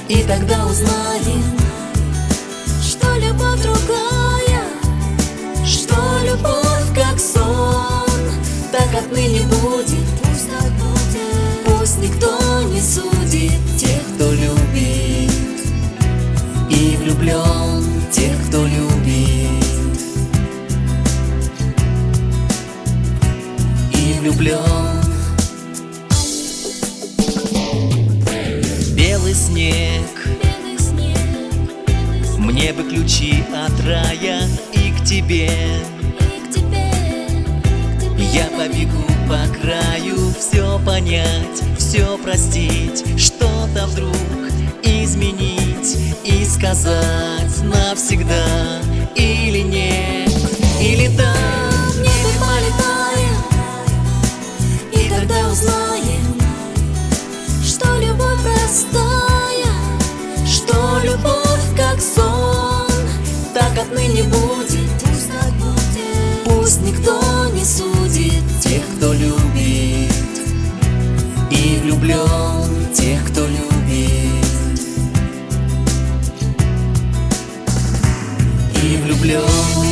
И тогда узнаем, что любовь другая, что любовь как сон, так отныне будет. Пусть так будет. Пусть никто не судит тех, кто любит, и влюблен тех, кто любит, и влюблен. Белый снег, мне бы ключи от рая и к тебе. Я побегу по краю, все понять, все простить, что-то вдруг изменить и сказать навсегда или нет, или да. В небе полетаем, и тогда узнаем, что любовь простая, что любовь как сон, так отныне будет. Пусть так будет. Пусть никто не судит тех, кто любит, и влюблен тех, кто любит, и влюблен.